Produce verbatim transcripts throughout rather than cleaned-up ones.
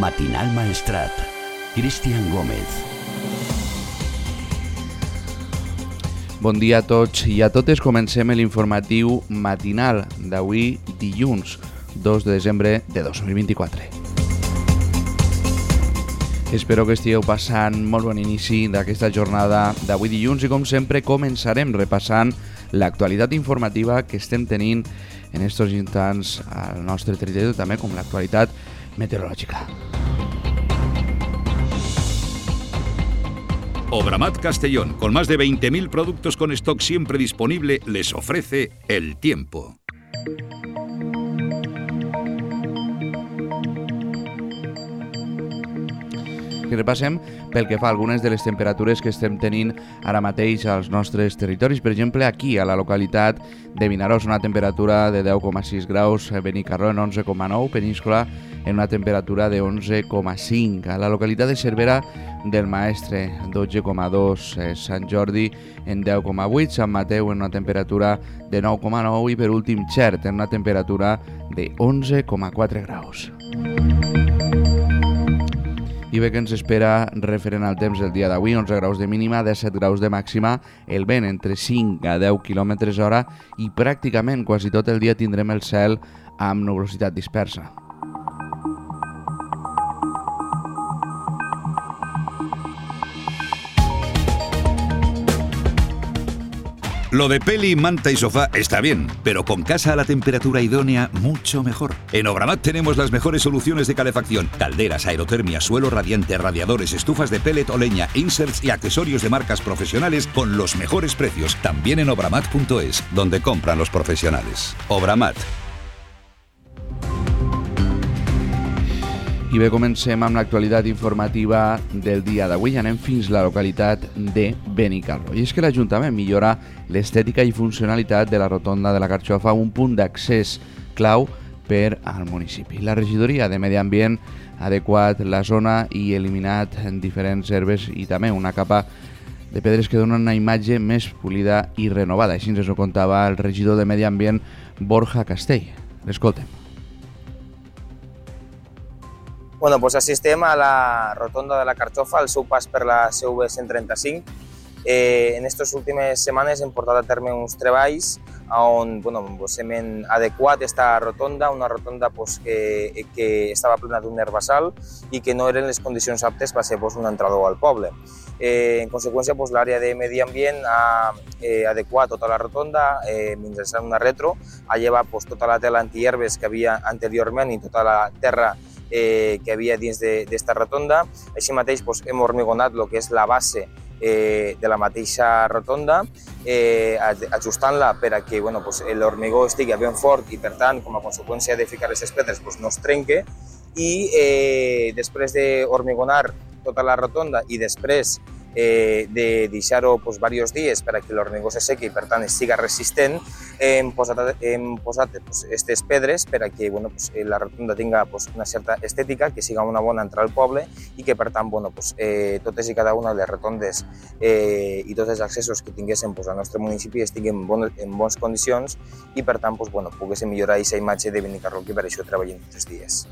Matinal Maestrat. Cristian Gómez. Bon dia a tots i a totes. Comencem l'informatiu matinal d'avui, dilluns, dos de desembre de dos mil vint-i-quatre. Espero que estigueu passant molt bon inici d'aquesta jornada d'avui dilluns i, com sempre, començarem repassant l'actualitat informativa que estem tenint en estos instants al nostre territori, també com l'actualitat meteorològica. Obramat Castellón, con más de veinte mil productos con stock siempre disponible, les ofrece el tiempo. I repassem pel que fa a algunes de les temperatures que estem tenint ara mateix als nostres territoris. Per exemple, aquí a la localitat de Vinaròs, una temperatura de deu coma sis graus, Benicarló en onze coma nou, Peníscola en una temperatura de onze coma cinc. A la localitat de Cervera del Maestre, dotze coma dos, Sant Jordi en deu coma vuit, Sant Mateu en una temperatura de nou coma nou i per últim Xert en una temperatura de onze coma quatre graus. I bé que ens espera referent al temps del dia d'avui, onze graus de mínima, disset graus de màxima, el vent entre cinc a deu quilòmetres hora i pràcticament quasi tot el dia tindrem el cel amb nuvolositat dispersa. Lo de peli, manta y sofá está bien, pero con casa a la temperatura idónea, mucho mejor. En Obramat tenemos las mejores soluciones de calefacción: calderas, aerotermia, suelo radiante, radiadores, estufas de pellet o leña, inserts y accesorios de marcas profesionales con los mejores precios. También en obramat punto es, donde compran los profesionales. Obramat. I bé, comencem amb l'actualitat informativa del dia d'avui. Anem fins a la localitat de Benicarló. I és que l'Ajuntament millora l'estètica i funcionalitat de la rotonda de la Carxofa, un punt d'accés clau per al municipi. La regidoria de Medi Ambient ha adequat la zona i eliminat diferents herbes i també una capa de pedres que donen una imatge més polida i renovada. Així ens ho contava el regidor de Medi Ambient, Borja Castell. L'escoltem. Bueno, pues assistem a la rotonda de la Carxofa, al seu pas per la C V cent trenta-cinc. Eh, en aquestes últimes setmanes hem portat a terme uns treballs on bueno, pues hem adequat esta rotonda, una rotonda pues, que, que estava plena d'un herbassal i que no eren les condicions aptes per ser pues, un entrador al poble. Eh, en conseqüència, pues, l'àrea de Medi Ambient ha eh, adequat tota la rotonda eh, mitjançant una retro, ha llevat pues, tota la tela antiherbes que havia anteriorment i tota la terra eh, que havia dins d'esta rotonda. Així mateix pues, hem hormigonat el que és la base eh, de la mateixa rotonda, eh, ajustant-la per a que bueno, pues, l'hormigó estigui ben fort i, per tant, com a conseqüència de ficar les pedres, pues, no es trenque. I eh, després d'hormigonar tota la rotonda i després eh, de deixar-ho pues, diversos dies per a que l'hormigó se sequi i, per tant, siga resistent, hem posat, hem posat pues, aquestes pedres per a que bueno, pues, la rotonda tinga pues, una certa estètica, que siga una bona entrada al poble i que, per tant, bueno, pues, eh, totes i cada una de les rotondes eh, i tots els accessos que tinguéssim pues, al nostre municipi estiguin en, bon, en bones condicions i, per tant, pues, bueno, poguéssim millorar aquesta imatge de Benicarló, que per això treballem tots els dies.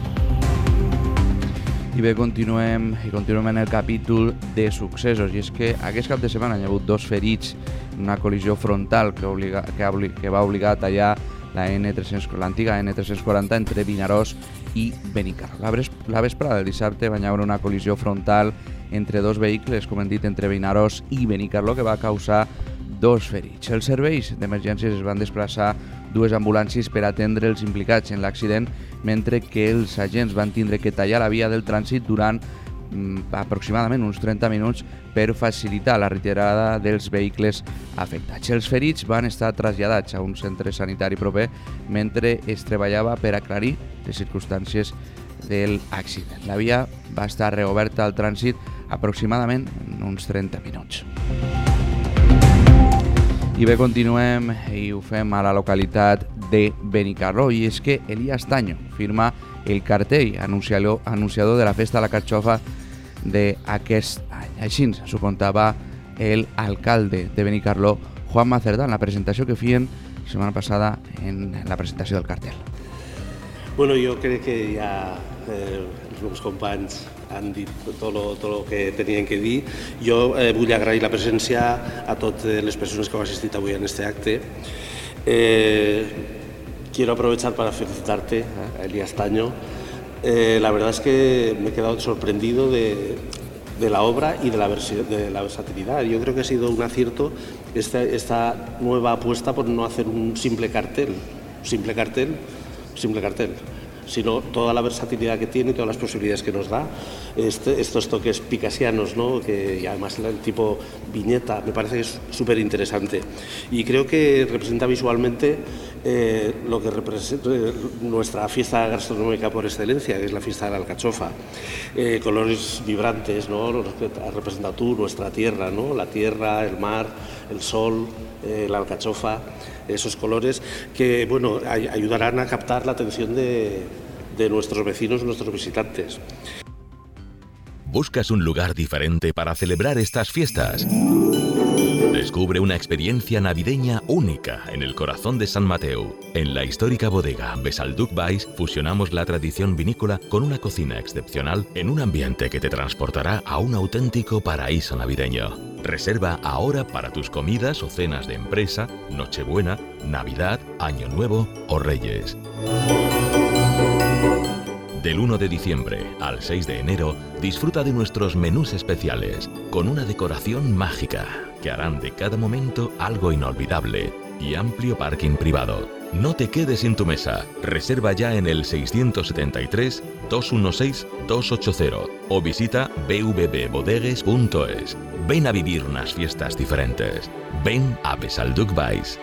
I bé, continuem, i continuem en el capítol de successos. I és que aquest cap de setmana hi ha hagut dos ferits en una col·lisió frontal que, obliga, que, obli, que va obligar a tallar la N tres-cents, l'antiga N tres-cents quaranta entre Vinaròs i Benicarló. La, la vesprada del dissabte va haver una col·lisió frontal entre dos vehicles, com hem dit, entre Vinaròs i Benicarló, que va causar dos ferits. Els serveis d'emergències es van desplaçar dues ambulàncies per atendre els implicats en l'accident, mentre que els agents van tindre que tallar la via del trànsit durant mm, aproximadament uns trenta minuts per facilitar la retirada dels vehicles afectats. Els ferits van estar traslladats a un centre sanitari proper mentre es treballava per aclarir les circumstàncies de l'accident. La via va estar reoberta al trànsit aproximadament en uns trenta minuts. I bé, continuem i ho fem a la localitat de Benicarló, i és que Elías Taño firma el cartell anunciador, anunciador de la Festa de la Carxofa d'aquest any. Així s'ho contava el alcalde de Benicarló, Juan Macerdá, en la presentació que feien la setmana passada en la presentació del cartell. Bueno, jo crec que ja eh, els meus companys han dit tot lo, tot lo que tenien que dir. Jo eh, vull agrair la presència a totes les persones que han assistit avui en este acte. Eh, quiero aprovechar para felicitarte, eh, Elías Taño. Eh, la verdad es que me he quedado sorprendido de, de la obra y de la, de la versatilidad. Yo creo que ha sido un acierto esta, esta nueva apuesta por no hacer un simple cartel, simple cartel, simple cartel, sino toda la versatilidad que tiene y todas las posibilidades que nos da, este, estos toques picasianos, ¿no? Que, y además el tipo viñeta, me parece que es súper interesante. Y creo que representa visualmente eh, lo que representa nuestra fiesta gastronómica por excelencia, que es la fiesta de la alcachofa. Eh, colores vibrantes, ¿no? Los que has representado tú, nuestra tierra, ¿no? La tierra, el mar, el sol, eh, la alcachofa, esos colores que, bueno, ay- ayudarán a captar la atención de, de nuestros vecinos, nuestros visitantes. ¿Buscas un lugar diferente para celebrar estas fiestas? Descubre una experiencia navideña única en el corazón de San Mateo. En la histórica bodega Besalduc Weiss fusionamos la tradición vinícola con una cocina excepcional en un ambiente que te transportará a un auténtico paraíso navideño. Reserva ahora para tus comidas o cenas de empresa, Nochebuena, Navidad, Año Nuevo o Reyes. Del uno de diciembre al seis de enero, disfruta de nuestros menús especiales, con una decoración mágica, que harán de cada momento algo inolvidable, y amplio parking privado. No te quedes sin tu mesa. Reserva ya en el seiscientos setenta y tres, doscientos dieciséis, doscientos ochenta o visita b v b bodegues punto es. Ven a vivir unas fiestas diferentes. Ven a Besalduc Weiss.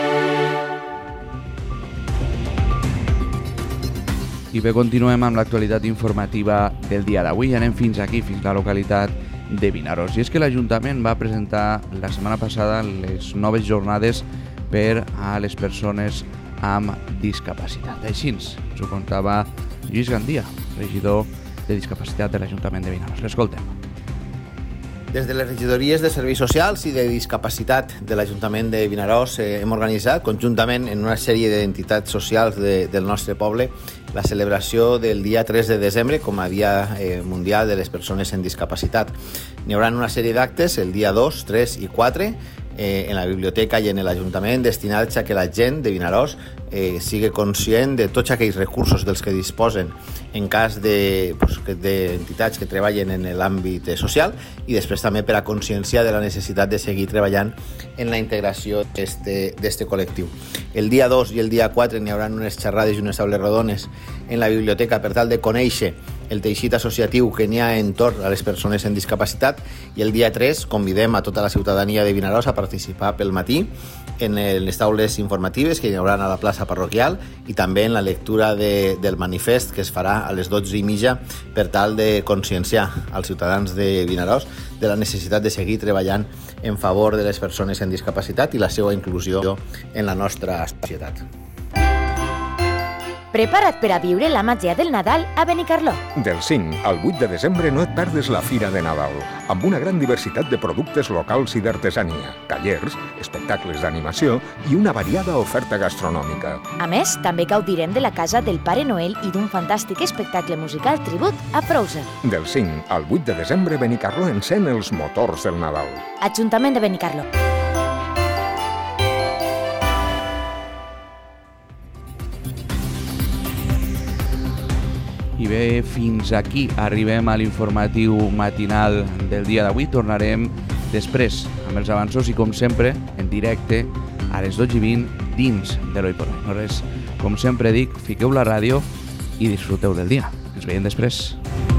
I bé, continuem amb l'actualitat informativa del dia d'avui. Anem fins aquí, fins la localitat de Vinaròs. I és que l'Ajuntament va presentar la setmana passada les noves jornades per a les persones amb discapacitat. Així ens ho contava Lluís Gandia, regidor de discapacitat de l'Ajuntament de Vinaròs. L'escoltem. Des de les regidories de Serveis Socials i de Discapacitat de l'Ajuntament de Vinaròs eh, hem organitzat conjuntament en una sèrie d'entitats socials de, del nostre poble la celebració del dia tres de desembre com a Dia eh, Mundial de les Persones amb Discapacitat. N'hi haurà una sèrie d'actes el dia dos, tres i quatre eh, en la biblioteca i en l'Ajuntament destinats a que la gent de Vinaròs eh, sigui conscient de tots aquells recursos dels que disposen en cas de, pues, d'entitats que treballen en l'àmbit social i després també per a conscienciar de la necessitat de seguir treballant en la integració d'este col·lectiu. El dia dos i el dia quatre n'hi haurà unes xerrades i unes taules rodones en la biblioteca per tal de conèixer el teixit associatiu que n'hi ha entorn a les persones amb discapacitat i el dia tres convidem a tota la ciutadania de Vinaròs a participar pel matí en les taules informatives que hi haurà a la plaça parroquial i també en la lectura de, del manifest que es farà a les dotze i mitja per tal de conscienciar als ciutadans de Vinaròs de la necessitat de seguir treballant en favor de les persones amb discapacitat i la seva inclusió en la nostra societat. Prepara't per a viure la màgia del Nadal a Benicarló. Del cinc al vuit de desembre no et perdis la Fira de Nadal, amb una gran diversitat de productes locals i d'artesania, tallers, espectacles d'animació i una variada oferta gastronòmica. A més, també gaudirem de la casa del Pare Noel i d'un fantàstic espectacle musical tribut a Frozen. Del cinc al vuit de desembre, Benicarló encén els motors del Nadal. Ajuntament de Benicarló. I bé, fins aquí arribem a l'informatiu matinal del dia d'avui. Tornarem després amb els avanços i, com sempre, en directe a les dotze i vint dins de l'Oi por Hoy. No res, com sempre dic, fiqueu la ràdio i disfruteu del dia. Ens veiem després.